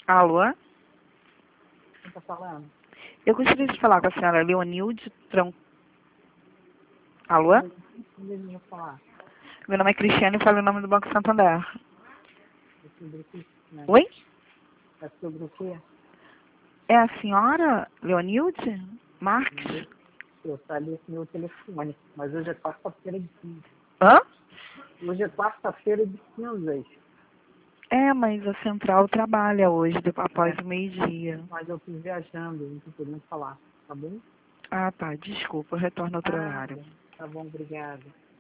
Alô? Quem tá falando? Eu gostaria de falar com a senhora Leonilde Tron... Alô? Deixa eu falar. Meu nome é Cristiane e falo em nome do Banco Santander. É sobre o quê? Né? Oi? É sobre o quê? É a senhora Leonilde Marques? Eu falei esse meu telefone, mas hoje é quarta-feira de cinzas. Hã? Hoje é quarta-feira de cinzas. É, mas a central trabalha hoje, após o meio-dia. Mas eu fui viajando, não tô podendo falar, tá bom? Ah, tá. Desculpa, eu retorno outro horário. Tá bom, obrigado.